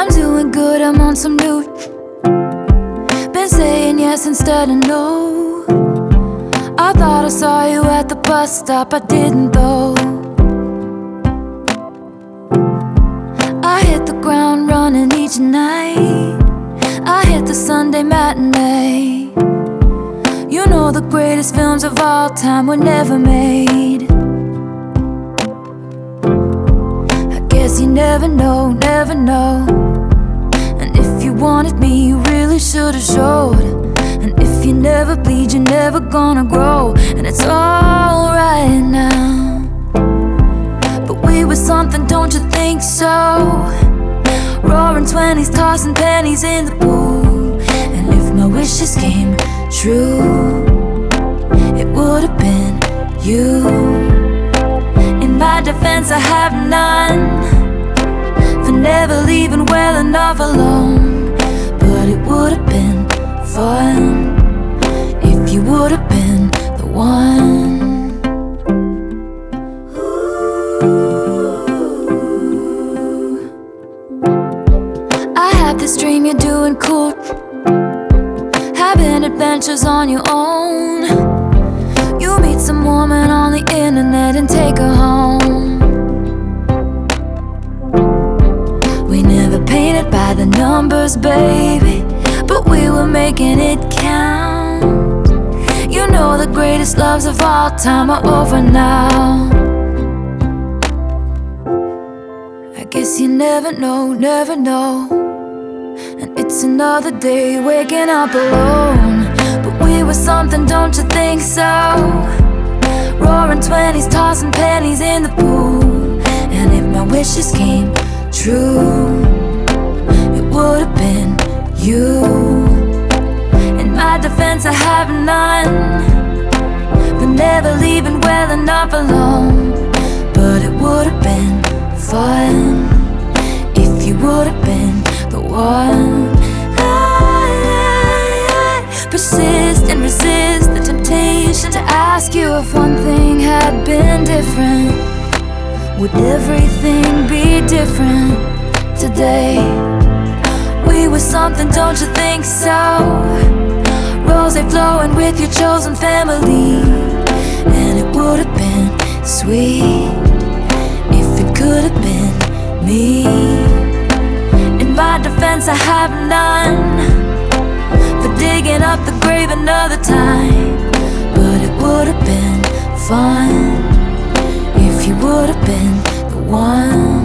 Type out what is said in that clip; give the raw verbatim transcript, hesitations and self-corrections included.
I'm doing good, I'm on some new. Been saying yes instead of no. I thought I saw you at the bus stop, I didn't though. I hit the ground running each night. I hit the Sunday matinee. You know the greatest films of all time were never made. I guess you never know, never know. And if you wanted me, you really should've showed. And if you never bleed, you're never gonna grow. And it's alright now. But we were something, don't you think so? Roaring twenties, tossing pennies in the pool. And if my wishes came true, it would've been you. In my defense, I have none for never leaving well enough alone. But it would've been fun if you would've been the one. I had this dream you're doing cool, having adventures on your own. You meet some woman on the internet and take her home. We never painted by the numbers, baby, but we were making it count. You know the greatest loves of all time are over now. I guess you never know, never know. And it's another day waking up alone. But we were something, don't you think so? Roaring twenties, tossing pennies in the pool. And if my wishes came true, it would've been you. In my defense, I have none for never leaving well enough alone. But it would've been fun if you would've been the one. I, I persist and resist the temptation to ask you if one thing had been different. Would everything be different today? We were something, don't you think so? Rose flowing with your chosen family. And it would've been sweet if it could've been me. In my defense, I have none for digging up the grave another time. But it would've been fun if you would've been the one.